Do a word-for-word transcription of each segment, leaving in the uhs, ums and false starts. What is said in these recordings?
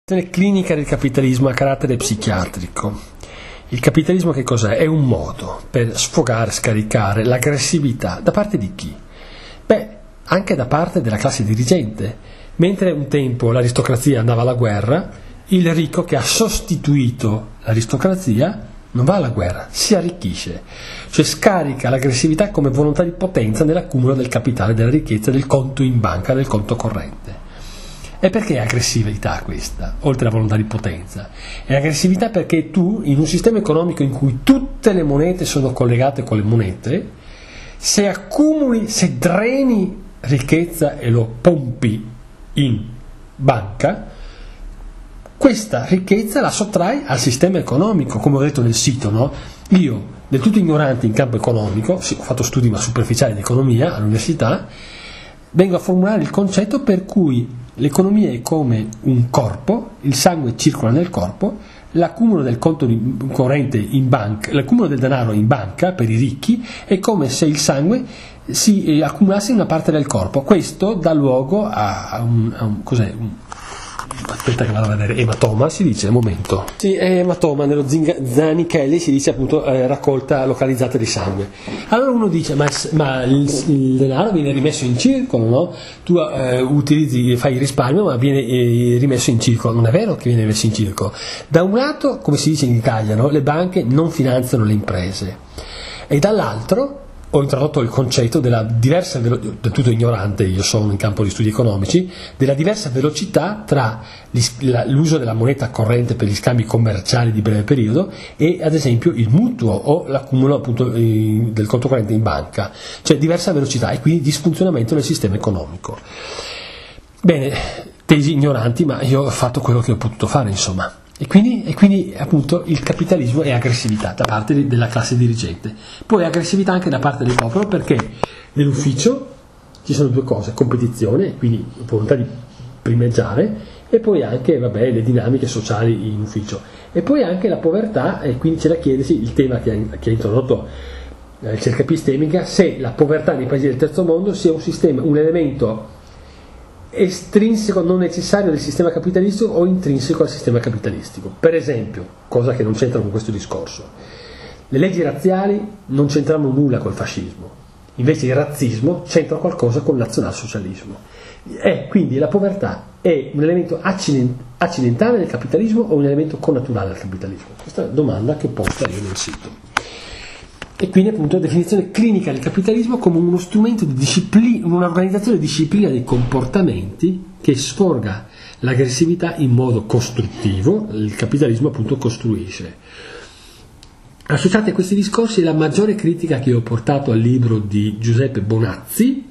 Clinica del capitalismo a carattere psichiatrico. Il capitalismo che cos'è? È un modo per sfogare, scaricare l'aggressività da parte di chi? Beh, anche da parte della classe dirigente. Mentre un tempo l'aristocrazia andava alla guerra, il ricco che ha sostituito l'aristocrazia non va alla guerra, si arricchisce, cioè scarica l'aggressività come volontà di potenza nell'accumulo del capitale, della ricchezza, del conto in banca, del conto corrente. E perché è aggressività questa, oltre alla volontà di potenza? È aggressività perché tu, in un sistema economico in cui tutte le monete sono collegate con le monete, se accumuli, se dreni ricchezza e lo pompi in banca, questa ricchezza la sottrai al sistema economico, come ho detto nel sito, no? Io, del tutto ignorante in campo economico, sì, ho fatto studi ma superficiali di economia all'università, vengo a formulare il concetto per cui l'economia è come un corpo, il sangue circola nel corpo, l'accumulo del conto corrente in banca, l'accumulo del denaro in banca per i ricchi è come se il sangue si accumulasse in una parte del corpo. Questo dà luogo a un, a un cos'è? Un, aspetta che vado a vedere, ematoma si dice al momento. Sì, è ematoma, nello Zanichelli si dice appunto eh, raccolta localizzata di sangue. Allora uno dice ma, ma il, il denaro viene rimesso in circolo, no? Tu eh, utilizzi, fai il risparmio ma viene eh, rimesso in circolo. Non è vero che viene rimesso in circolo. Da un lato, come si dice in Italia, no? Le banche non finanziano le imprese e dall'altro ho introdotto il concetto della diversa velocità, del tutto ignorante, io sono in campo di studi economici, della diversa velocità tra l'uso della moneta corrente per gli scambi commerciali di breve periodo e ad esempio il mutuo o l'accumulo appunto del conto corrente in banca, cioè diversa velocità e quindi disfunzionamento del sistema economico. Bene, tesi ignoranti, ma io ho fatto quello che ho potuto fare, insomma. E quindi, e quindi appunto il capitalismo è aggressività da parte della classe dirigente, poi aggressività anche da parte del popolo, perché nell'ufficio ci sono due cose: competizione, quindi volontà di primeggiare, e poi anche vabbè, le dinamiche sociali in ufficio, e poi anche la povertà, e quindi c'è da chiedersi il tema che ha, che ha introdotto eh, il cerca epistemica, se la povertà nei paesi del terzo mondo sia un sistema, un elemento estrinseco non necessario del sistema capitalistico o intrinseco al sistema capitalistico. Per esempio, cosa che non c'entra con questo discorso, le leggi razziali non c'entrano nulla col fascismo, invece il razzismo c'entra qualcosa col nazionalsocialismo. E quindi la povertà è un elemento accidentale del capitalismo o un elemento connaturale del capitalismo? Questa è una domanda che ho posta io nel sito. E quindi appunto la definizione clinica del capitalismo come uno strumento di disciplina, un'organizzazione di disciplina dei comportamenti che sforga l'aggressività in modo costruttivo. Il capitalismo appunto costruisce. Associate a questi discorsi la maggiore critica che ho portato al libro di Giuseppe Bonazzi,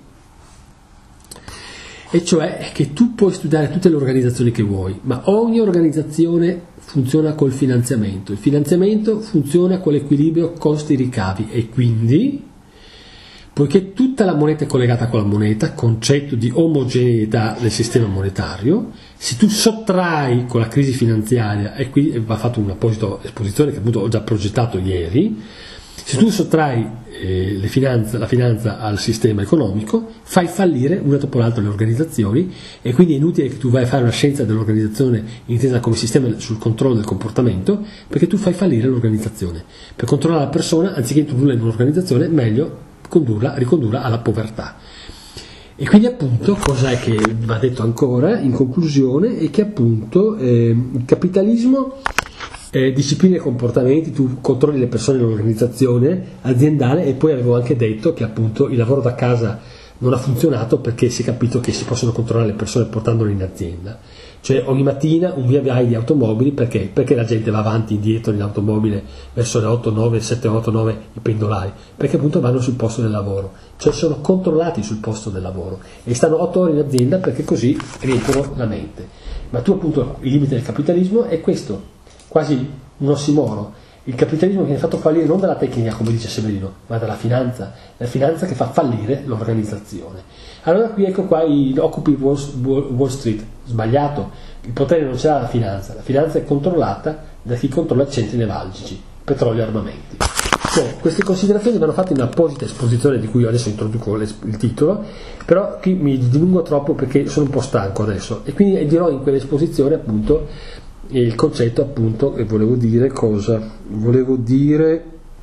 e cioè che tu puoi studiare tutte le organizzazioni che vuoi, ma ogni organizzazione funziona col finanziamento, il finanziamento funziona con l'equilibrio costi-ricavi e quindi, poiché tutta la moneta è collegata con la moneta, concetto di omogeneità del sistema monetario, se tu sottrai con la crisi finanziaria, e qui va fatto un'apposita esposizione che appunto ho già progettato ieri, se tu sottrai eh, le finanze, la finanza al sistema economico, fai fallire una dopo l'altra le organizzazioni, e quindi è inutile che tu vai a fare una scienza dell'organizzazione intesa come sistema sul controllo del comportamento, perché tu fai fallire l'organizzazione. Per controllare la persona, anziché introdurla in un'organizzazione, è meglio condurla, ricondurla alla povertà. E quindi appunto, cosa è che va detto ancora in conclusione, è che appunto eh, il capitalismo Eh, disciplina i comportamenti, tu controlli le persone nell'organizzazione aziendale, e poi avevo anche detto che appunto il lavoro da casa non ha funzionato perché si è capito che si possono controllare le persone portandole in azienda, cioè ogni mattina un via vai di automobili, perché? Perché la gente va avanti e indietro in automobile verso le otto, nove, sette, otto, nove i pendolari, perché appunto vanno sul posto del lavoro, cioè sono controllati sul posto del lavoro e stanno otto ore in azienda perché così riempiono la mente. Ma tu appunto il limite del capitalismo è questo, quasi un ossimoro: il capitalismo viene fatto fallire non dalla tecnica, come dice Severino, ma dalla finanza, la finanza che fa fallire l'organizzazione. Allora qui ecco qua i occupi Wall Street, sbagliato, il potere non ce l'ha la finanza, la finanza è controllata da chi controlla centri nevralgici, petrolio e armamenti. Ecco, queste considerazioni vanno fatte in un'apposita esposizione di cui adesso introduco il titolo, però qui mi dilungo troppo perché sono un po' stanco adesso, e quindi dirò in quell'esposizione appunto il concetto appunto, e volevo dire cosa? Volevo dire...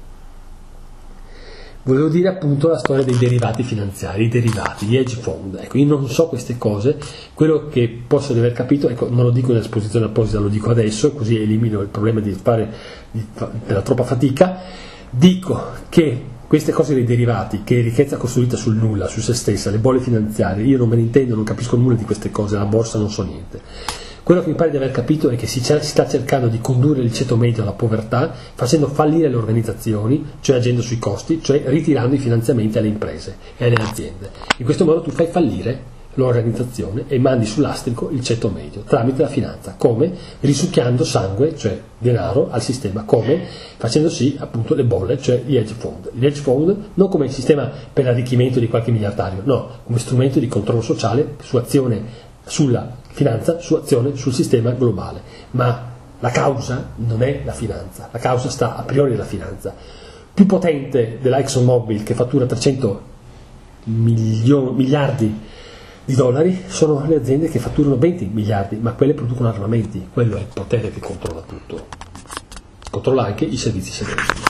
Volevo dire appunto la storia dei derivati finanziari, i derivati, gli hedge fund. Ecco, io non so queste cose, quello che posso di aver capito, ecco, non lo dico nell'esposizione apposita, lo dico adesso, così elimino il problema di fare di, della troppa fatica. Dico che queste cose dei derivati, che è ricchezza costruita sul nulla, su se stessa, le bolle finanziarie, io non me ne intendo, non capisco nulla di queste cose, la borsa non so niente. Quello che mi pare di aver capito è che si sta cercando di condurre il ceto medio alla povertà facendo fallire le organizzazioni, cioè agendo sui costi, cioè ritirando i finanziamenti alle imprese e alle aziende. In questo modo tu fai fallire l'organizzazione e mandi sul lastrico il ceto medio tramite la finanza. Come? Risucchiando sangue, cioè denaro, al sistema. Come? Facendo sì appunto le bolle, cioè gli hedge fund. Gli hedge fund non come sistema per l'arricchimento di qualche miliardario, no, come strumento di controllo sociale su azione sulla finanza, su azione sul sistema globale. Ma la causa non è la finanza, la causa sta a priori nella finanza. Più potente della ExxonMobil, che fattura trecento milioni, miliardi di dollari, sono le aziende che fatturano venti miliardi, ma quelle producono armamenti. Quello è il potere che controlla tutto, controlla anche i servizi segreti.